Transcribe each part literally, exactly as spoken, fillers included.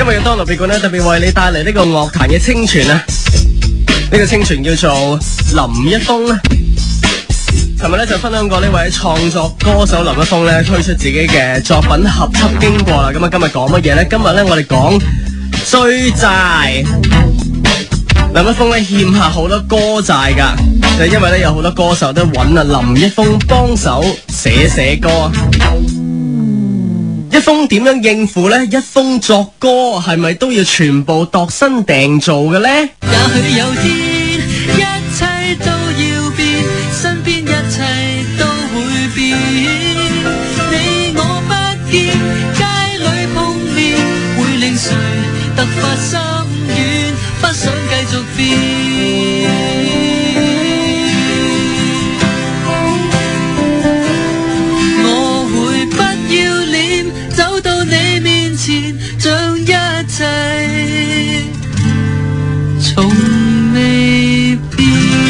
今日嘅當樂別館咧，特別為你帶嚟呢個樂壇嘅清泉啊！呢個清泉叫做林一峰啊！尋日咧就分享過呢位創作歌手林一峰咧推出自己嘅作品合輯經過啦。咁啊，今日講乜嘢咧？今日咧我哋講追債。林一峰咧欠下好多歌債噶，就因為咧有好多歌手都揾啊林一峰幫手寫寫歌。一峰點樣應付呢？一峰作歌係咪都要全部度身訂做嘅呢？ 也許有天一切都要變，身邊一切都會變。你我不見，街裏碰面，會令誰突發心軟，不想繼續變。我會不要臉走到你面前，將一切從未變。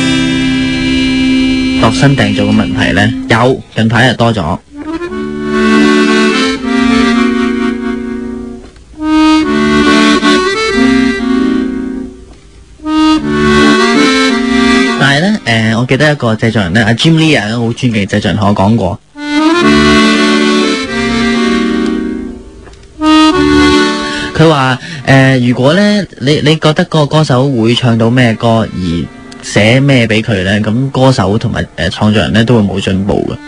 度身訂做嘅問題呢，有近排又多咗。但係呢，誒、呃，我記得一個製作人呢，阿 Jim Lee 啊，好尊敬製作人同我講過。佢話誒，如果咧你你覺得嗰個歌手會唱到咩歌而寫咩俾佢咧，咁歌手同埋誒創作人咧都會冇進步嘅。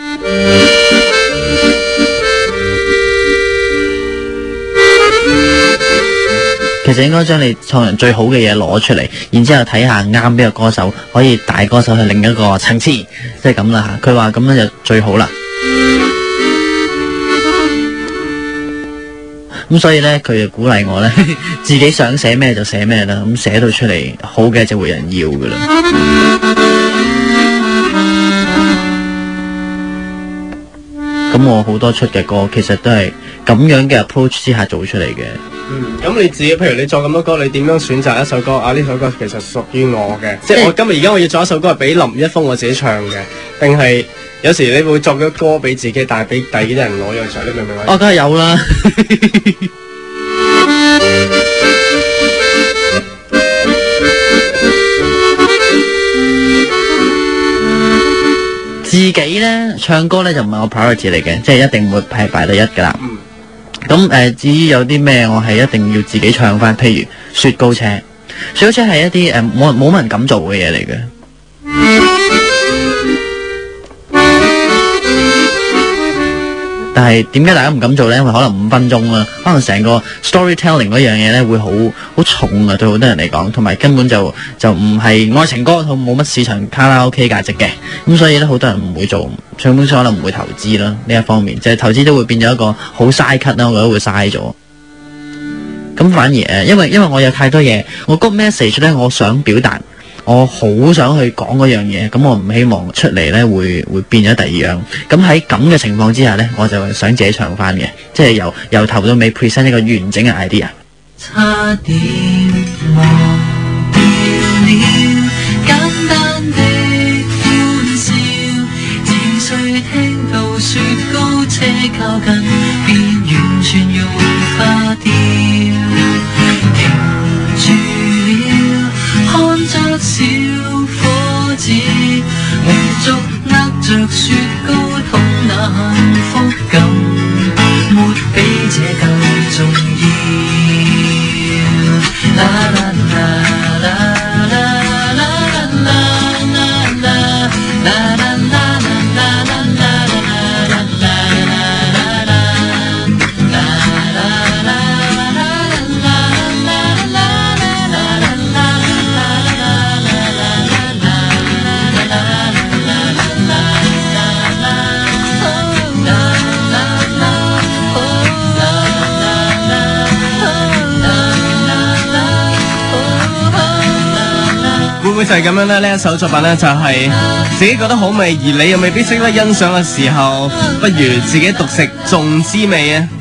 其實應該將你創人最好嘅嘢攞出嚟，然之後睇下啱邊個歌手可以帶歌手去另一個層次，即係咁啦吓。佢話咁樣就最好啦。咁所以咧，佢就鼓勵我咧，自己想寫咩就寫咩啦。咁寫到出嚟好嘅就會有人要噶啦。咁我好多出嘅歌，其實都係咁樣嘅 approach 之下做出嚟嘅。 嗯，咁你自己，譬如你作咁多歌，你點樣選擇一首歌啊？呢首歌其實屬於我嘅，即係我今日而家我要作一首歌係俾林一峰我自己唱嘅，定係有時你會作咗歌俾自己，但係俾第二啲人攞咗唱，你明唔明啊？ 哦，梗係有啦。自己咧唱歌咧就唔係我 priority 嚟嘅，即係一定會係排第一噶啦。咁誒、呃，至於有啲咩我係一定要自己唱翻，譬如雪糕車，雪糕車係一啲誒冇冇乜人敢做嘅嘢嚟嘅。但係點解大家唔敢做呢？因為可能五分鐘啦，可能成個 storytelling 嗰樣嘢呢會好好重啊，對好多人嚟講，同埋根本就就唔係愛情歌，冇乜市場卡拉 OK 價值嘅，咁所以呢，好多人唔會做，唱片商可能唔會投資啦呢一方面，即係投資都會變咗一個好嘥 cut 啦，我覺得會嘥咗。咁反而誒，因為因為我有太多嘢，我個 message 呢，我想表達。我好想去講嗰樣嘢，咁我唔希望出嚟呢會會變咗第二樣。咁喺咁嘅情況之下呢，我就想自己唱翻嘅，即係由由頭到尾 present 一個完整嘅 idea。 差點忘掉了簡單的歡笑，只需聽到雪糕車靠近，便完全融化掉。看着小伙子滿足握着雪糕筒那幸福感，沒比這更重要。啦啦啦啦啦啦啦啦啦啦啦。 會唔會就係咁樣咧？呢一首作品咧，就係自己覺得好味，而你又未必識得欣賞嘅時候，不如自己獨食仲滋味啊！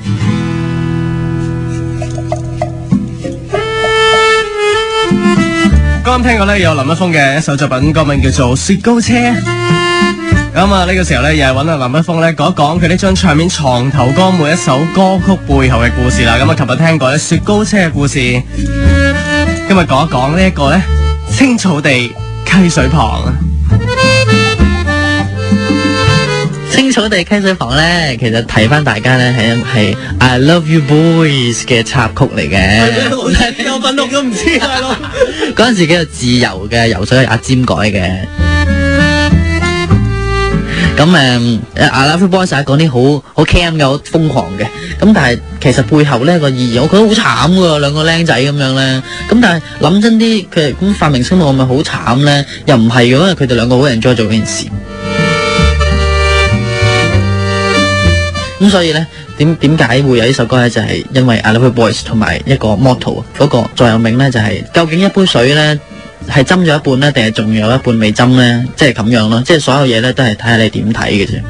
剛剛聽過咧，有林一峰嘅一首作品，歌名叫做《雪糕車》。 咁啊呢個時候咧，又係揾阿林一峰咧講一講佢呢張唱片床頭歌每一首歌曲背後嘅故事啦。咁啊，琴日聽過咧雪糕車嘅故事，今日講一講呢一個咧青草地溪水旁。 青草地溪水旁咧，其實提翻大家咧係係 I Love You Boys 嘅插曲嚟嘅。 有份錄都唔知大佬。 嗰陣時叫做自由嘅，游水係阿尖改嘅。咁誒，I Love You Boys 係講啲好好 cam 嘅，好瘋狂嘅。咁但係其實背後咧個意義，我覺得好慘㗎，兩個僆仔咁樣咧。咁但係諗真啲，佢咁發明星夢係咪好慘咧？又唔係嘅，因為佢哋兩個好 enjoy 做呢件事。咁所以咧，點點解會有呢首歌咧？就係、是、因為 I Love You Boys 同埋一個 motto 嗰個座右銘咧，就係、是、究竟一杯水咧係斟咗一半咧，定係仲有一半未斟咧？即係咁樣咯，即係所有嘢咧都係睇下你點睇嘅啫。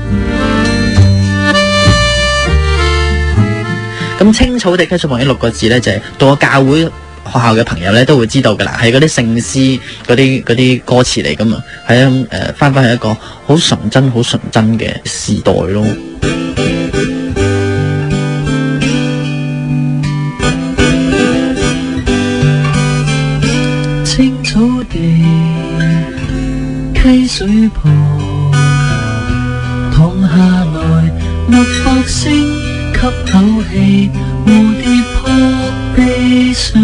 咁青草地溪水旁呢六個字咧，就係、是、到我教會學校嘅朋友咧都會知道噶啦，係嗰啲聖詩嗰啲嗰啲歌詞嚟噶嘛，係誒翻翻去一個好純真、好純真嘅時代咯。 青草地溪水旁，躺下來默默聲，吸口氣，蝴蝶撲地上。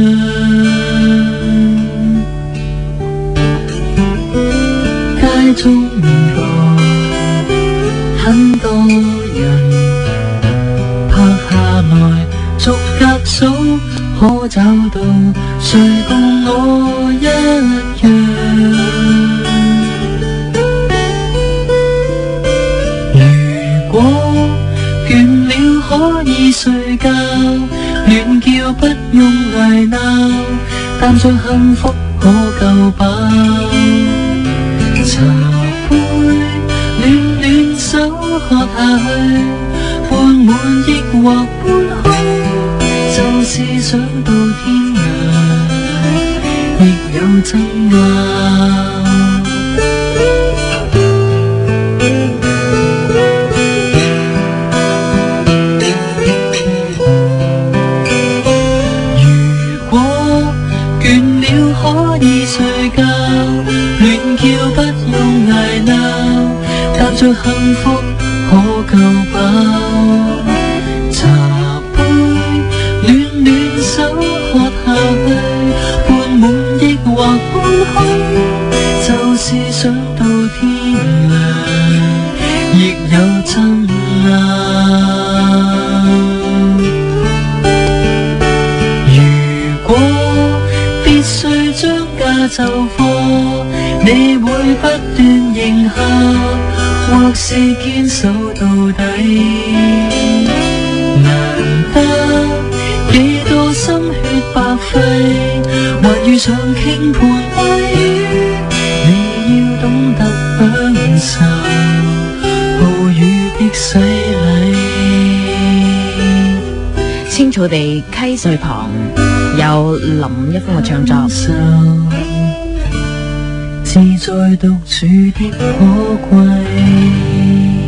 街中旁很多人，拍下來逐格數，可找到誰共我一樣。如果倦了可以睡覺，亂叫不用捱鬧，擔着幸福可夠飽。茶杯暖暖手喝下去，半滿抑或半空，就是想到天涯，亦有爭拗。如果倦了可以睡覺，亂叫不用捱鬧，踏着幸福可夠飽。或半空，就是想到天亮，亦有爭拗。如果必須將假就課，你會不斷迎合，或是堅守到底？難得幾多心血白費，或遇上傾盆愛雨，你要懂得享受暴雨的洗禮。 青草地溪水旁，有林一峰嘅唱作。 自在獨處的可貴。